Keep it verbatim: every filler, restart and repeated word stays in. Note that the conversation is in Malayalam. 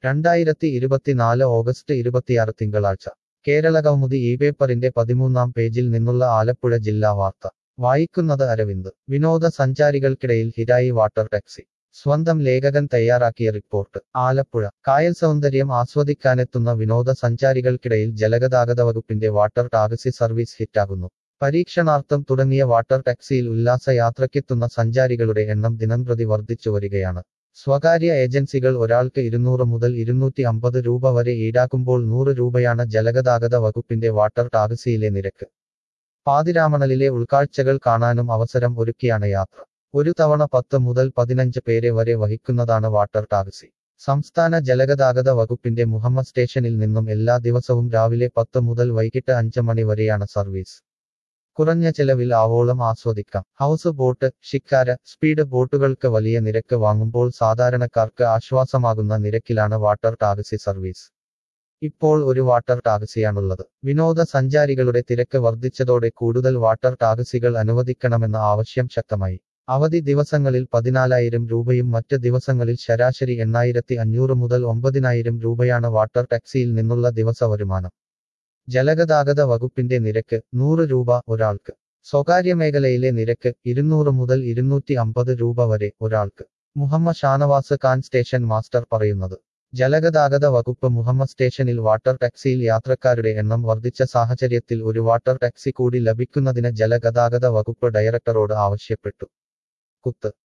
രണ്ടായിരത്തി ഇരുപത്തിനാല് ഓഗസ്റ്റ് ഇരുപത്തിയാറ് തിങ്കളാഴ്ച കേരള കൗമുദി ഈ പേപ്പറിന്റെ പതിമൂന്നാം പേജിൽ നിന്നുള്ള ആലപ്പുഴ ജില്ലാ വാർത്ത വായിക്കുന്നത് അരവിന്ദ് വിനോദസഞ്ചാരികൾക്കിടയിൽ ഹിരായി വാട്ടർ ടാക്സി സ്വന്തം ലേഖകൻ തയ്യാറാക്കിയ റിപ്പോർട്ട് ആലപ്പുഴ കായൽ സൗന്ദര്യം ആസ്വദിക്കാനെത്തുന്ന വിനോദസഞ്ചാരികൾക്കിടയിൽ ജലഗതാഗത വകുപ്പിന്റെ വാട്ടർ ടാക്സി സർവീസ് ഹിറ്റാകുന്നു പരീക്ഷണാർത്ഥം തുടങ്ങിയ വാട്ടർ ടാക്സിയിൽ ഉല്ലാസയാത്രയ്ക്കെത്തുന്ന സഞ്ചാരികളുടെ എണ്ണം ദിനംപ്രതി വർദ്ധിച്ചു വരികയാണ് സ്വകാര്യ ഏജൻസികൾ ഒരാൾക്ക് ഇരുന്നൂറ് മുതൽ ഇരുന്നൂറ്റി അമ്പത് രൂപ വരെ ഈടാക്കുമ്പോൾ നൂറ് രൂപയാണ് ജലഗതാഗത വകുപ്പിന്റെ വാട്ടർ ടാക്സിയിലെ നിരക്ക് പാതിരാമണലിലെ ഉൾക്കാഴ്ചകൾ കാണാനും അവസരം ഒരുക്കിയാണ് യാത്ര ഒരു തവണ പത്ത് മുതൽ പതിനഞ്ച് പേരെ വരെ വഹിക്കുന്നതാണ് വാട്ടർ ടാക്സി സംസ്ഥാന ജലഗതാഗത വകുപ്പിന്റെ മുഹമ്മ സ്റ്റേഷനിൽ നിന്നും എല്ലാ ദിവസവും രാവിലെ പത്ത് മുതൽ വൈകിട്ട് അഞ്ച് മണി വരെയാണ് സർവീസ് കുറഞ്ഞ ചെലവിൽ ആവോളം ആസ്വദിക്കാം ഹൗസ് ബോട്ട് ഷിക്കാര സ്പീഡ് ബോട്ടുകൾക്ക് വലിയ നിരക്ക് വാങ്ങുമ്പോൾ സാധാരണക്കാർക്ക് ആശ്വാസമാകുന്ന നിരക്കിലാണ് വാട്ടർ ടാക്സി സർവീസ് ഇപ്പോൾ ഒരു വാട്ടർ ടാക്സിയാണുള്ളത് വിനോദസഞ്ചാരികളുടെ തിരക്ക് വർദ്ധിച്ചതോടെ കൂടുതൽ വാട്ടർ ടാക്സികൾ അനുവദിക്കണമെന്ന ആവശ്യം ശക്തമായി അവധി ദിവസങ്ങളിൽ പതിനാലായിരം രൂപയും മറ്റ് ദിവസങ്ങളിൽ ശരാശരി എണ്ണായിരത്തി അഞ്ഞൂറ് മുതൽ ഒമ്പതിനായിരം രൂപയാണ് വാട്ടർ ടാക്സിയിൽ നിന്നുള്ള ദിവസ വരുമാനം ജലഗതാഗത വകുപ്പിന്റെ നിരക്ക് നൂറ് രൂപ ഒരാൾക്ക് സ്വകാര്യ മേഖലയിലെ നിരക്ക് ഇരുന്നൂറ് മുതൽ ഇരുന്നൂറ്റി അമ്പത് രൂപ വരെ ഒരാൾക്ക് മുഹമ്മ ഷാനവാസ് ഖാൻ സ്റ്റേഷൻ മാസ്റ്റർ പറയുന്നത് ജലഗതാഗത വകുപ്പ് മുഹമ്മ സ്റ്റേഷനിൽ വാട്ടർ ടാക്സിയിൽ യാത്രക്കാരുടെ എണ്ണം വർദ്ധിച്ച സാഹചര്യത്തിൽ ഒരു വാട്ടർ ടാക്സി കൂടി ലഭിക്കുന്നതിന് ജലഗതാഗത വകുപ്പ് ഡയറക്ടറോട് ആവശ്യപ്പെട്ടു കുത്ത്